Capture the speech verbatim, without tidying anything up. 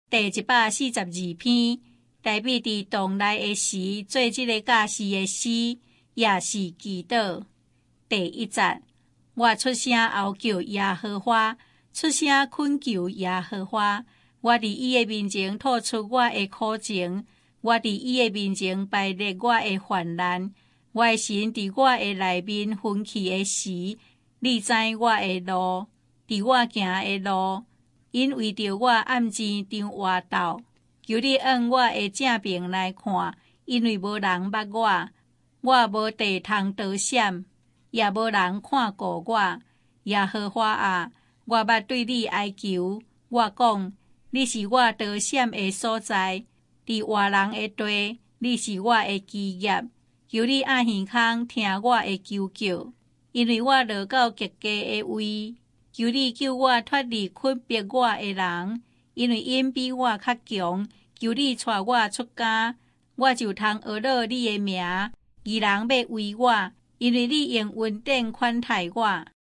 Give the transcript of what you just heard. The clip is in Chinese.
第一百四十二篇，台笔伫洞内的时，做即个教士的诗，也是祈祷。第一节，我出声呼叫耶和华，出声恳求耶和华。我伫伊的面前吐出我的苦情，我伫伊的面前排列我的患难。我的神伫我的内面分气的时，你知我的路，伫我行的路，因为着我暗前张活斗。求你按我的正面来看，因为无人捌我，我无地通躲闪，也无人看顾我。耶和华啊，我捌对你哀求，我讲，你是我躲闪的所在，伫活人的地，你是我的基业。求你按耳孔听我的求救，因为我落到极低的位。求你救我脱离困逼我的人，因为因比我较强。求你带我出家，我就通学乐你的名。义人要为我，因为你用恩典款待我。